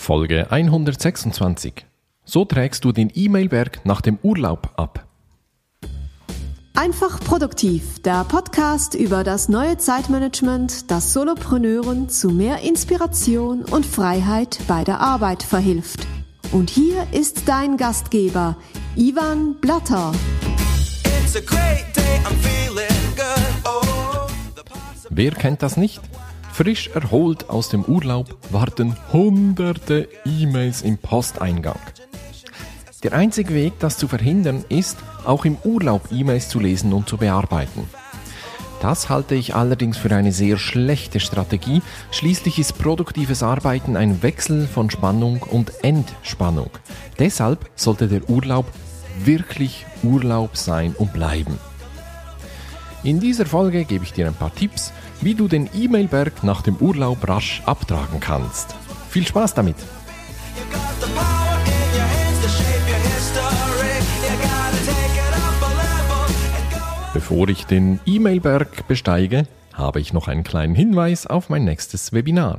Folge 126. So trägst du den E-Mail-Berg nach dem Urlaub ab. Einfach produktiv, der Podcast über das neue Zeitmanagement, das Solopreneuren zu mehr Inspiration und Freiheit bei der Arbeit verhilft. Und hier ist dein Gastgeber, Ivan Blatter. Wer kennt das nicht? Frisch erholt aus dem Urlaub warten hunderte E-Mails im Posteingang. Der einzige Weg, das zu verhindern, ist, auch im Urlaub E-Mails zu lesen und zu bearbeiten. Das halte ich allerdings für eine sehr schlechte Strategie. Schließlich ist produktives Arbeiten ein Wechsel von Spannung und Entspannung. Deshalb sollte der Urlaub wirklich Urlaub sein und bleiben. In dieser Folge gebe ich dir ein paar Tipps, wie du den E-Mail-Berg nach dem Urlaub rasch abtragen kannst. Viel Spaß damit! Bevor ich den E-Mail-Berg besteige, habe ich noch einen kleinen Hinweis auf mein nächstes Webinar.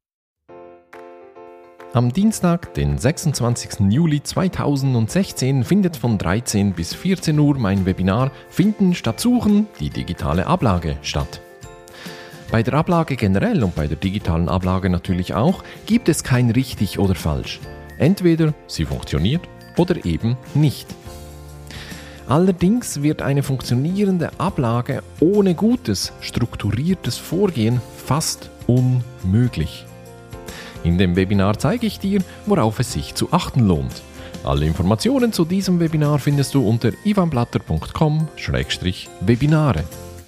Am Dienstag, den 26. Juli 2016, findet von 13 bis 14 Uhr mein Webinar Finden statt Suchen, die digitale Ablage statt. Bei der Ablage generell und bei der digitalen Ablage natürlich auch, gibt es kein richtig oder falsch. Entweder sie funktioniert oder eben nicht. Allerdings wird eine funktionierende Ablage ohne gutes, strukturiertes Vorgehen fast unmöglich. In dem Webinar zeige ich dir, worauf es sich zu achten lohnt. Alle Informationen zu diesem Webinar findest du unter ivanblatter.com/Webinare.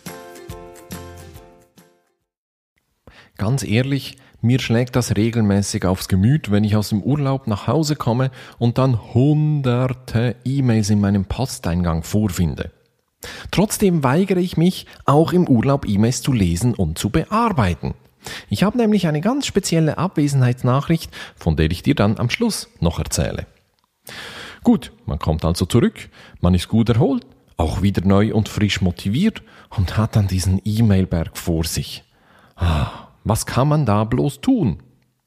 Ganz ehrlich, mir schlägt das regelmäßig aufs Gemüt, wenn ich aus dem Urlaub nach Hause komme und dann hunderte E-Mails in meinem Posteingang vorfinde. Trotzdem weigere ich mich, auch im Urlaub E-Mails zu lesen und zu bearbeiten. Ich habe nämlich eine ganz spezielle Abwesenheitsnachricht, von der ich dir dann am Schluss noch erzähle. Gut, man kommt also zurück, man ist gut erholt, auch wieder neu und frisch motiviert und hat dann diesen E-Mail-Berg vor sich. Was kann man da bloß tun?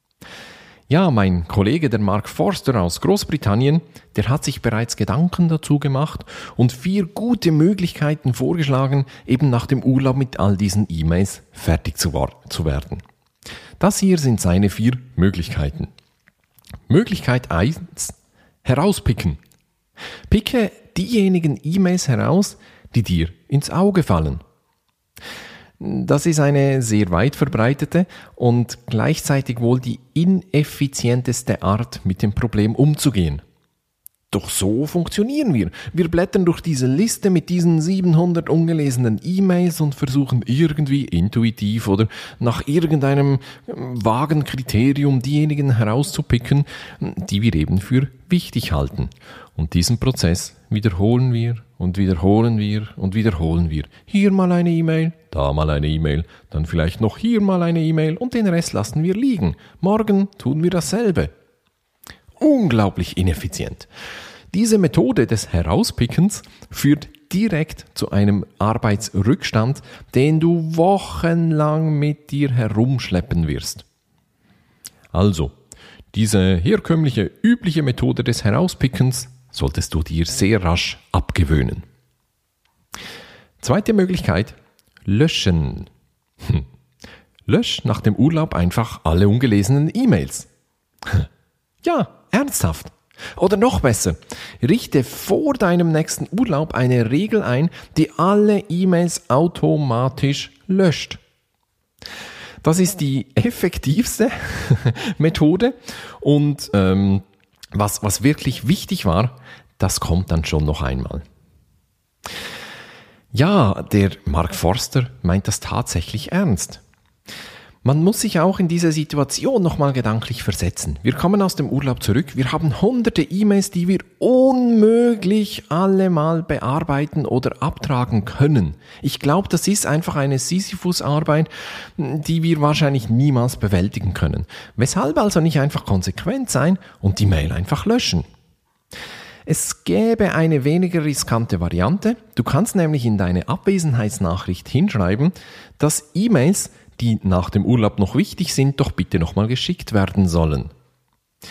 Ja, mein Kollege, der Mark Forster aus Großbritannien, der hat sich bereits Gedanken dazu gemacht und 4 gute Möglichkeiten vorgeschlagen, eben nach dem Urlaub mit all diesen E-Mails fertig zu werden. Das hier sind seine 4 Möglichkeiten. Möglichkeit 1: Herauspicken. Picke diejenigen E-Mails heraus, die dir ins Auge fallen. Das ist eine sehr weit verbreitete und gleichzeitig wohl die ineffizienteste Art, mit dem Problem umzugehen. Doch so funktionieren wir. Wir blättern durch diese Liste mit diesen 700 ungelesenen E-Mails und versuchen irgendwie intuitiv oder nach irgendeinem vagen Kriterium diejenigen herauszupicken, die wir eben für wichtig halten. Und diesen Prozess wiederholen wir und wiederholen wir und wiederholen wir. Hier mal eine E-Mail, da mal eine E-Mail, dann vielleicht noch hier mal eine E-Mail und den Rest lassen wir liegen. Morgen tun wir dasselbe. Unglaublich ineffizient. Diese Methode des Herauspickens führt direkt zu einem Arbeitsrückstand, den du wochenlang mit dir herumschleppen wirst. Also, diese herkömmliche, übliche Methode des Herauspickens solltest du dir sehr rasch abgewöhnen. Zweite Möglichkeit: Löschen. Lösch nach dem Urlaub einfach alle ungelesenen E-Mails. Ja, ernsthaft. Oder noch besser, richte vor deinem nächsten Urlaub eine Regel ein, die alle E-Mails automatisch löscht. Das ist die effektivste Methode und was wirklich wichtig war, das kommt dann schon noch einmal. Ja, der Mark Forster meint das tatsächlich ernst. Man muss sich auch in diese Situation nochmal gedanklich versetzen. Wir kommen aus dem Urlaub zurück, wir haben hunderte E-Mails, die wir unmöglich alle mal bearbeiten oder abtragen können. Ich glaube, das ist einfach eine Sisyphus-Arbeit, die wir wahrscheinlich niemals bewältigen können. Weshalb also nicht einfach konsequent sein und die Mail einfach löschen? Es gäbe eine weniger riskante Variante. Du kannst nämlich in deine Abwesenheitsnachricht hinschreiben, dass E-Mails, die nach dem Urlaub noch wichtig sind, doch bitte nochmal geschickt werden sollen.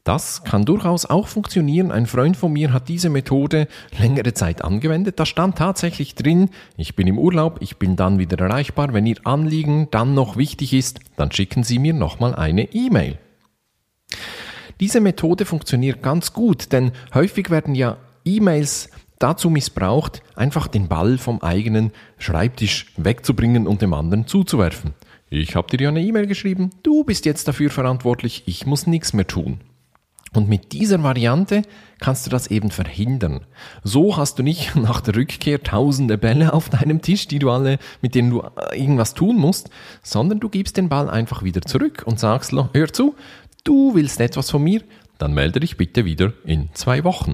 Das kann durchaus auch funktionieren. Ein Freund von mir hat diese Methode längere Zeit angewendet. Da stand tatsächlich drin, ich bin im Urlaub, ich bin dann wieder erreichbar. Wenn Ihr Anliegen dann noch wichtig ist, dann schicken Sie mir nochmal eine E-Mail. Diese Methode funktioniert ganz gut, denn häufig werden ja E-Mails dazu missbraucht, einfach den Ball vom eigenen Schreibtisch wegzubringen und dem anderen zuzuwerfen. Ich habe dir ja eine E-Mail geschrieben, du bist jetzt dafür verantwortlich, ich muss nichts mehr tun. Und mit dieser Variante kannst du das eben verhindern. So hast du nicht nach der Rückkehr tausende Bälle auf deinem Tisch, mit denen du irgendwas tun musst, sondern du gibst den Ball einfach wieder zurück und sagst, hör zu, du willst etwas von mir, dann melde dich bitte wieder in 2 Wochen.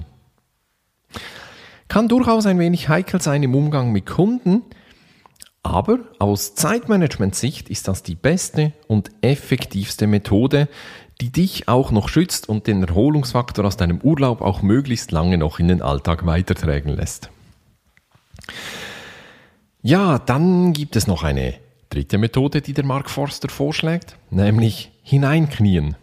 Kann durchaus ein wenig heikel sein im Umgang mit Kunden, aber aus Zeitmanagement-Sicht ist das die beste und effektivste Methode, die dich auch noch schützt und den Erholungsfaktor aus deinem Urlaub auch möglichst lange noch in den Alltag weitertragen lässt. Ja, dann gibt es noch eine dritte Methode, die der Mark Forster vorschlägt, nämlich hineinknien.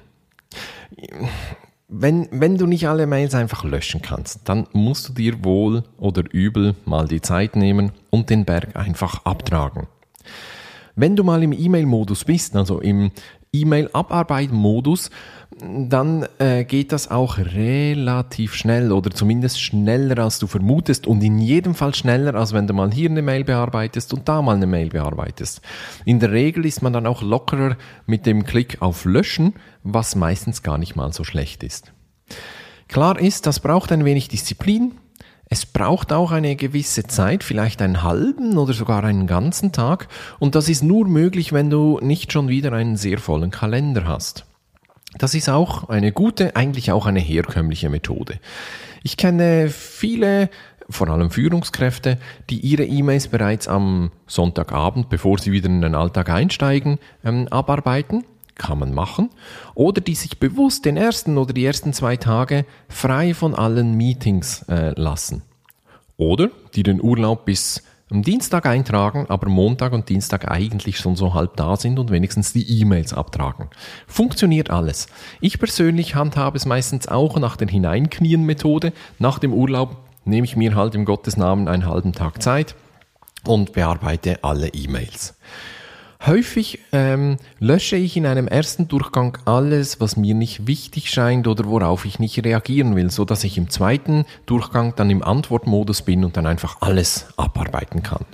Wenn du nicht alle Mails einfach löschen kannst, dann musst du dir wohl oder übel mal die Zeit nehmen und den Berg einfach abtragen. Wenn du mal im E-Mail-Modus bist, also im E-Mail-Abarbeiten-Modus, dann geht das auch relativ schnell oder zumindest schneller, als du vermutest und in jedem Fall schneller, als wenn du mal hier eine Mail bearbeitest und da mal eine Mail bearbeitest. In der Regel ist man dann auch lockerer mit dem Klick auf Löschen, was meistens gar nicht mal so schlecht ist. Klar ist, das braucht ein wenig Disziplin. Es braucht auch eine gewisse Zeit, vielleicht einen halben oder sogar einen ganzen Tag. Und das ist nur möglich, wenn du nicht schon wieder einen sehr vollen Kalender hast. Das ist auch eine gute, eigentlich auch eine herkömmliche Methode. Ich kenne viele, vor allem Führungskräfte, die ihre E-Mails bereits am Sonntagabend, bevor sie wieder in den Alltag einsteigen, abarbeiten. Kann man machen. Oder die sich bewusst den ersten oder die ersten 2 Tage frei von allen Meetings lassen. Oder die den Urlaub bis am Dienstag eintragen, aber Montag und Dienstag eigentlich schon so halb da sind und wenigstens die E-Mails abtragen. Funktioniert alles. Ich persönlich handhabe es meistens auch nach der Hineinknien-Methode. Nach dem Urlaub nehme ich mir halt im Gottes Namen einen halben Tag Zeit und bearbeite alle E-Mails. Häufig lösche ich in einem ersten Durchgang alles, was mir nicht wichtig scheint oder worauf ich nicht reagieren will, so dass ich im zweiten Durchgang dann im Antwortmodus bin und dann einfach alles abarbeiten kann.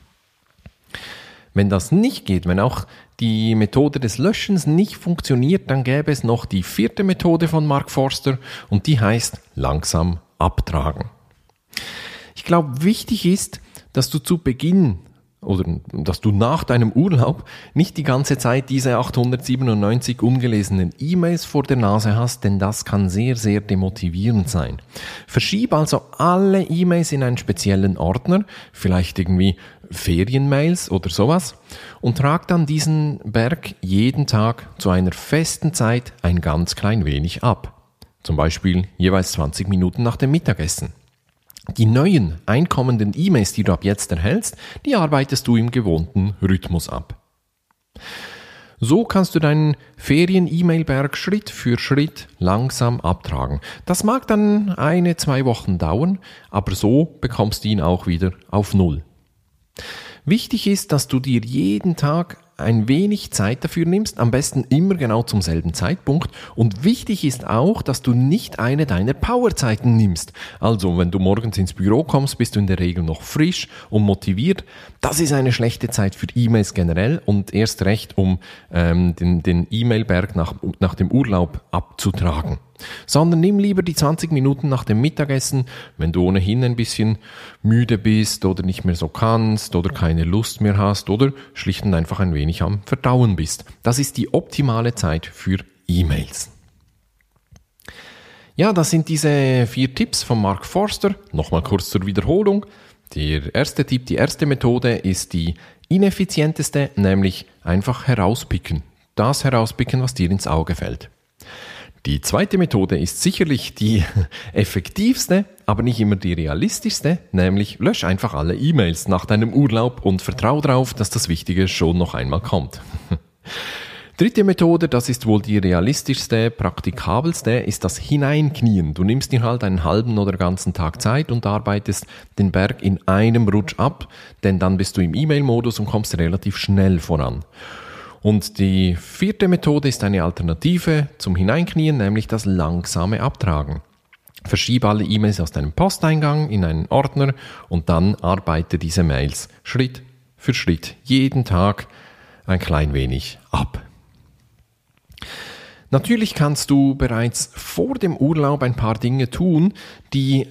Wenn das nicht geht, wenn auch die Methode des Löschens nicht funktioniert, dann gäbe es noch die 4. Methode von Mark Forster und die heißt langsam abtragen. Ich glaube, wichtig ist, dass du zu Beginn oder dass du nach deinem Urlaub nicht die ganze Zeit diese 897 ungelesenen E-Mails vor der Nase hast, denn das kann sehr, sehr demotivierend sein. Verschieb also alle E-Mails in einen speziellen Ordner, vielleicht irgendwie Ferienmails oder sowas, und trag dann diesen Berg jeden Tag zu einer festen Zeit ein ganz klein wenig ab. Zum Beispiel jeweils 20 Minuten nach dem Mittagessen. Die neuen, einkommenden E-Mails, die du ab jetzt erhältst, die arbeitest du im gewohnten Rhythmus ab. So kannst du deinen Ferien-E-Mail-Berg Schritt für Schritt langsam abtragen. Das mag dann 1-2 Wochen dauern, aber so bekommst du ihn auch wieder auf 0. Wichtig ist, dass du dir jeden Tag ein wenig Zeit dafür nimmst, am besten immer genau zum selben Zeitpunkt. Und wichtig ist auch, dass du nicht eine deiner Powerzeiten nimmst. Also, wenn du morgens ins Büro kommst, bist du in der Regel noch frisch und motiviert. Das ist eine schlechte Zeit für E-Mails generell und erst recht, um den E-Mail-Berg nach dem Urlaub abzutragen. Sondern nimm lieber die 20 Minuten nach dem Mittagessen, wenn du ohnehin ein bisschen müde bist oder nicht mehr so kannst oder keine Lust mehr hast oder schlicht und einfach ein wenig am Verdauen bist. Das ist die optimale Zeit für E-Mails. Ja, das sind diese 4 Tipps von Mark Forster. Nochmal kurz zur Wiederholung. Der erste Tipp, die erste Methode ist die ineffizienteste, nämlich einfach herauspicken. Das herauspicken, was dir ins Auge fällt. Die zweite Methode ist sicherlich die effektivste, aber nicht immer die realistischste, nämlich lösch einfach alle E-Mails nach deinem Urlaub und vertrau darauf, dass das Wichtige schon noch einmal kommt. Dritte Methode, das ist wohl die realistischste, praktikabelste, ist das Hineinknien. Du nimmst dir halt einen halben oder ganzen Tag Zeit und arbeitest den Berg in einem Rutsch ab, denn dann bist du im E-Mail-Modus und kommst relativ schnell voran. Und die vierte Methode ist eine Alternative zum Hineinknien, nämlich das langsame Abtragen. Verschiebe alle E-Mails aus deinem Posteingang in einen Ordner und dann arbeite diese Mails Schritt für Schritt jeden Tag ein klein wenig ab. Natürlich kannst du bereits vor dem Urlaub ein paar Dinge tun, die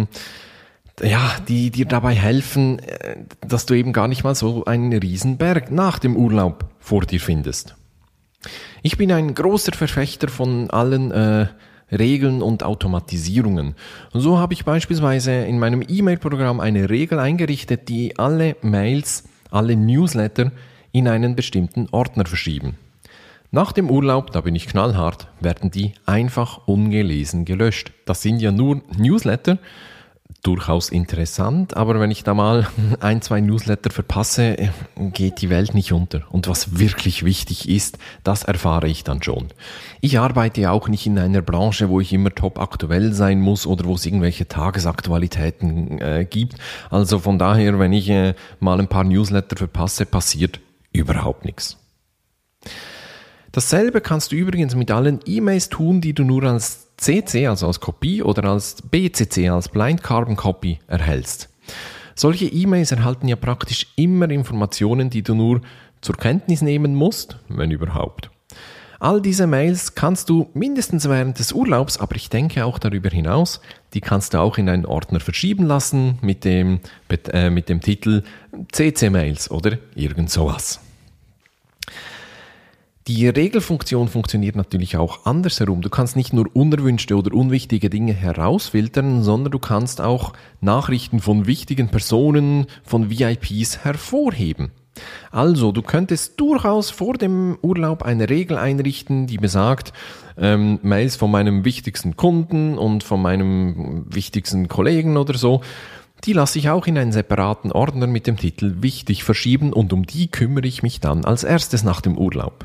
dir dabei helfen, dass du eben gar nicht mal so einen Riesenberg nach dem Urlaub vor dir findest. Ich bin ein großer Verfechter von allen Regeln und Automatisierungen. Und so habe ich beispielsweise in meinem E-Mail-Programm eine Regel eingerichtet, die alle Mails, alle Newsletter in einen bestimmten Ordner verschieben. Nach dem Urlaub, da bin ich knallhart, werden die einfach ungelesen gelöscht. Das sind ja nur Newsletter, durchaus interessant, aber wenn ich da mal 1-2 Newsletter verpasse, geht die Welt nicht unter. Und was wirklich wichtig ist, das erfahre ich dann schon. Ich arbeite ja auch nicht in einer Branche, wo ich immer top aktuell sein muss oder wo es irgendwelche Tagesaktualitäten gibt. Also von daher, wenn ich mal ein paar Newsletter verpasse, passiert überhaupt nichts. Dasselbe kannst du übrigens mit allen E-Mails tun, die du nur als CC, also als Kopie, oder als BCC, als Blind Carbon Copy erhältst. Solche E-Mails erhalten ja praktisch immer Informationen, die du nur zur Kenntnis nehmen musst, wenn überhaupt. All diese Mails kannst du mindestens während des Urlaubs, aber ich denke auch darüber hinaus, die kannst du auch in einen Ordner verschieben lassen mit dem Titel CC-Mails oder irgend sowas. Die Regelfunktion funktioniert natürlich auch andersherum. Du kannst nicht nur unerwünschte oder unwichtige Dinge herausfiltern, sondern du kannst auch Nachrichten von wichtigen Personen, von VIPs hervorheben. Also, du könntest durchaus vor dem Urlaub eine Regel einrichten, die besagt, Mails von meinem wichtigsten Kunden und von meinem wichtigsten Kollegen oder so, die lasse ich auch in einen separaten Ordner mit dem Titel Wichtig verschieben und um die kümmere ich mich dann als erstes nach dem Urlaub.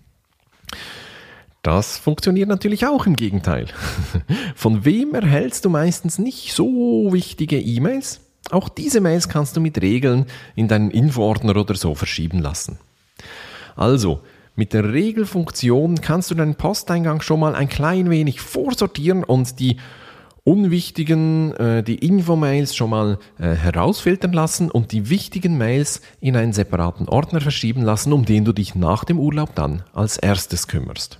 Das funktioniert natürlich auch im Gegenteil. Von wem erhältst du meistens nicht so wichtige E-Mails? Auch diese Mails kannst du mit Regeln in deinen Info-Ordner oder so verschieben lassen. Also, mit der Regelfunktion kannst du deinen Posteingang schon mal ein klein wenig vorsortieren und die unwichtigen, die Info-Mails schon mal herausfiltern lassen und die wichtigen Mails in einen separaten Ordner verschieben lassen, um den du dich nach dem Urlaub dann als erstes kümmerst.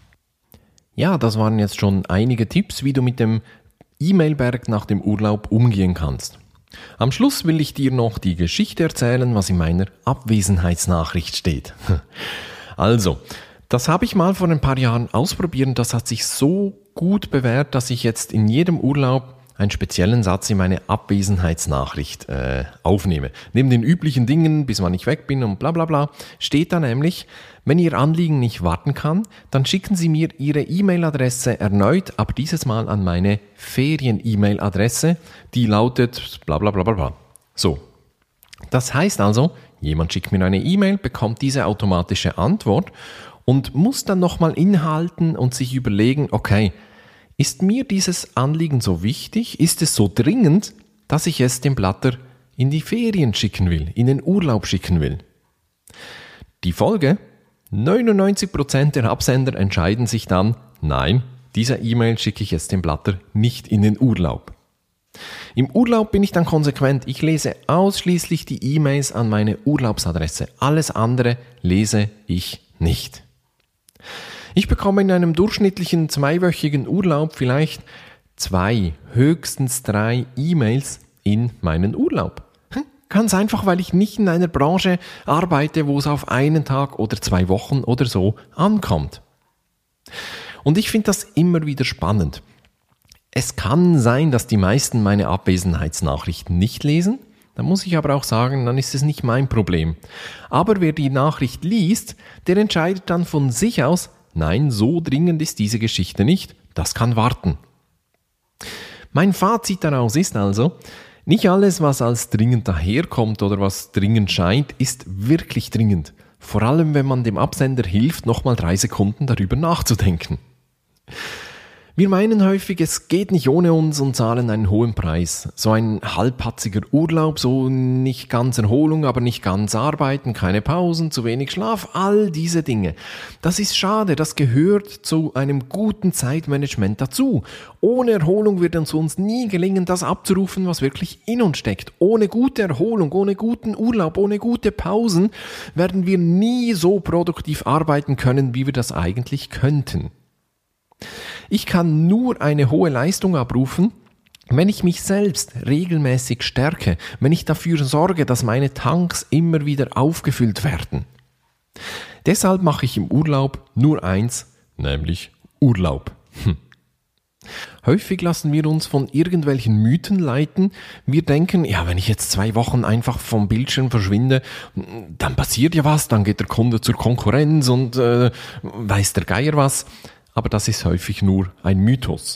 Ja, das waren jetzt schon einige Tipps, wie du mit dem E-Mail-Berg nach dem Urlaub umgehen kannst. Am Schluss will ich dir noch die Geschichte erzählen, was in meiner Abwesenheitsnachricht steht. Also, das habe ich mal vor ein paar Jahren ausprobiert und das hat sich so gut bewährt, dass ich jetzt in jedem Urlaub einen speziellen Satz in meine Abwesenheitsnachricht aufnehme. Neben den üblichen Dingen, bis wann ich weg bin und bla bla bla, steht da nämlich, wenn Ihr Anliegen nicht warten kann, dann schicken Sie mir Ihre E-Mail-Adresse erneut, aber dieses Mal an meine Ferien-E-Mail-Adresse, die lautet bla bla bla bla bla. So, das heißt also, jemand schickt mir eine E-Mail, bekommt diese automatische Antwort und muss dann nochmal innehalten und sich überlegen, okay, ist mir dieses Anliegen so wichtig? Ist es so dringend, dass ich es dem Blatter in die Ferien schicken will, in den Urlaub schicken will? Die Folge? 99% der Absender entscheiden sich dann, nein, dieser E-Mail schicke ich jetzt dem Blatter nicht in den Urlaub. Im Urlaub bin ich dann konsequent. Ich lese ausschließlich die E-Mails an meine Urlaubsadresse. Alles andere lese ich nicht. Ich bekomme in einem durchschnittlichen 2-wöchigen Urlaub vielleicht 2, höchstens 3 E-Mails in meinen Urlaub. Ganz einfach, weil ich nicht in einer Branche arbeite, wo es auf einen Tag oder 2 Wochen oder so ankommt. Und ich finde das immer wieder spannend. Es kann sein, dass die meisten meine Abwesenheitsnachrichten nicht lesen. Da muss ich aber auch sagen, dann ist es nicht mein Problem. Aber wer die Nachricht liest, der entscheidet dann von sich aus, nein, so dringend ist diese Geschichte nicht, das kann warten. Mein Fazit daraus ist also, nicht alles, was als dringend daherkommt oder was dringend scheint, ist wirklich dringend. Vor allem, wenn man dem Absender hilft, nochmal 3 Sekunden darüber nachzudenken. Wir meinen häufig, es geht nicht ohne uns und zahlen einen hohen Preis. So ein halbpatziger Urlaub, so nicht ganz Erholung, aber nicht ganz Arbeiten, keine Pausen, zu wenig Schlaf, all diese Dinge. Das ist schade, das gehört zu einem guten Zeitmanagement dazu. Ohne Erholung wird es uns nie gelingen, das abzurufen, was wirklich in uns steckt. Ohne gute Erholung, ohne guten Urlaub, ohne gute Pausen werden wir nie so produktiv arbeiten können, wie wir das eigentlich könnten. Ich kann nur eine hohe Leistung abrufen, wenn ich mich selbst regelmäßig stärke, wenn ich dafür sorge, dass meine Tanks immer wieder aufgefüllt werden. Deshalb mache ich im Urlaub nur eins, nämlich Urlaub. Häufig lassen wir uns von irgendwelchen Mythen leiten. Wir denken, ja, wenn ich jetzt 2 Wochen einfach vom Bildschirm verschwinde, dann passiert ja was, dann geht der Kunde zur Konkurrenz und weiß der Geier was. Aber das ist häufig nur ein Mythos.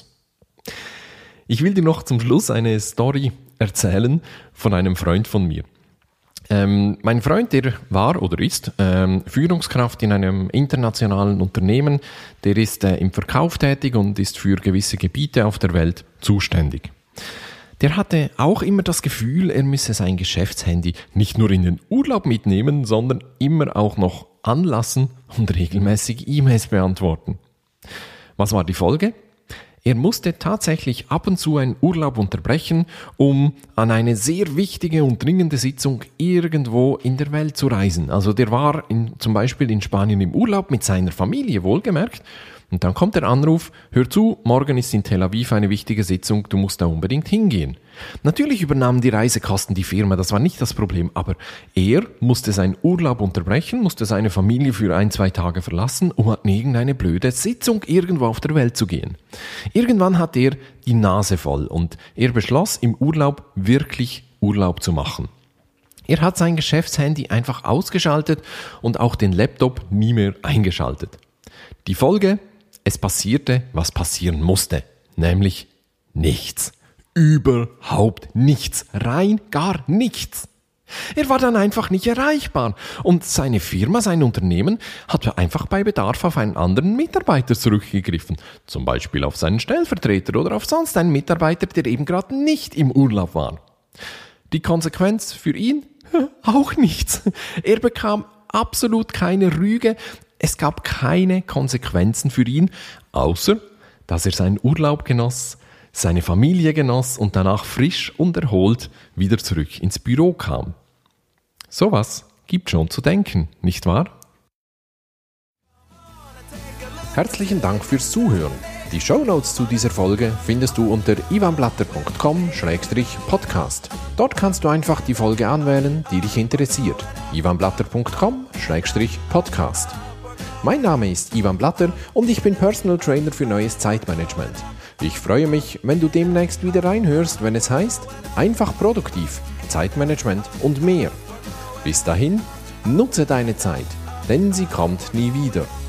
Ich will dir noch zum Schluss eine Story erzählen von einem Freund von mir. Mein Freund, der war oder ist Führungskraft in einem internationalen Unternehmen. Der ist im Verkauf tätig und ist für gewisse Gebiete auf der Welt zuständig. Der hatte auch immer das Gefühl, er müsse sein Geschäftshandy nicht nur in den Urlaub mitnehmen, sondern immer auch noch anlassen und regelmäßig E-Mails beantworten. Was war die Folge? Er musste tatsächlich ab und zu einen Urlaub unterbrechen, um an eine sehr wichtige und dringende Sitzung irgendwo in der Welt zu reisen. Also der war zum Beispiel in Spanien im Urlaub mit seiner Familie, wohlgemerkt. Und dann kommt der Anruf, hör zu, morgen ist in Tel Aviv eine wichtige Sitzung, du musst da unbedingt hingehen. Natürlich übernahmen die Reisekosten die Firma, das war nicht das Problem, aber er musste seinen Urlaub unterbrechen, musste seine Familie für 1-2 Tage verlassen, um an irgendeine blöde Sitzung irgendwo auf der Welt zu gehen. Irgendwann hat er die Nase voll und er beschloss, im Urlaub wirklich Urlaub zu machen. Er hat sein Geschäftshandy einfach ausgeschaltet und auch den Laptop nie mehr eingeschaltet. Die Folge? Es passierte, was passieren musste, nämlich nichts. Überhaupt nichts. Rein gar nichts. Er war dann einfach nicht erreichbar und seine Firma, sein Unternehmen hat einfach bei Bedarf auf einen anderen Mitarbeiter zurückgegriffen. Zum Beispiel auf seinen Stellvertreter oder auf sonst einen Mitarbeiter, der eben gerade nicht im Urlaub war. Die Konsequenz für ihn? Auch nichts. Er bekam absolut keine Rüge. Es gab keine Konsequenzen für ihn, außer dass er seinen Urlaub genoss, seine Familie genoss und danach frisch und erholt wieder zurück ins Büro kam. Sowas gibt schon zu denken, nicht wahr? Herzlichen Dank fürs Zuhören. Die Shownotes zu dieser Folge findest du unter ivanblatter.com/podcast. Dort kannst du einfach die Folge anwählen, die dich interessiert. ivanblatter.com/podcast. Mein Name ist Ivan Blatter und ich bin Personal Trainer für neues Zeitmanagement. Ich freue mich, wenn du demnächst wieder reinhörst, wenn es heißt, einfach produktiv, Zeitmanagement und mehr. Bis dahin, nutze deine Zeit, denn sie kommt nie wieder.